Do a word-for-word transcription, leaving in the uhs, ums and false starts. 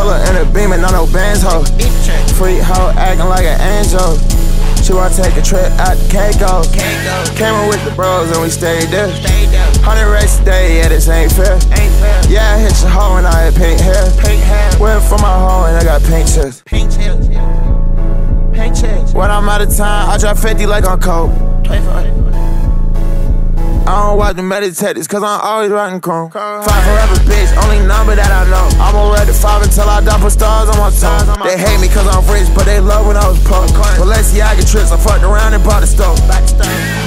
pull up in a beam and not no bands, ho. Freak hoe acting like an angel. She wanna take a trip out to Caicos. Came in with the bros and we stayed there. Hundred races a day, yeah, this ain't fair. Yeah, I hit your hoe and I had pink hair. Went for my hoe and I got pink chips. When I'm out of time, I drop fifty like on coke. I don't watch the meditators, cause I'm always riding chrome. Five forever, bitch, only number that I know. I'ma ride the five until I die for stars on my tongue. They hate me cause I'm rich, but they love when I was poor. Balenciaga trips, I fucked around and bought the stove.